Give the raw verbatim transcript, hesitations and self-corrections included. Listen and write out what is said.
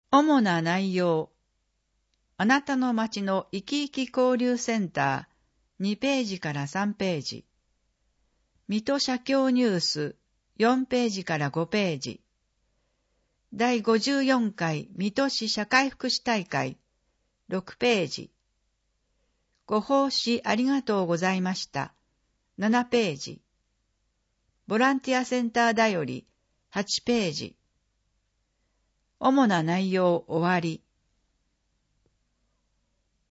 主な内容。あなたの町の生き生き交流センターにページからさんページ。水戸社協ニュースよんページからごページ。だいごじゅうよんかい水戸市社会福祉大会ろくページ。ご奉仕ありがとうございましたななページ。ボランティアセンターだよりはちページ。主な内容終わり。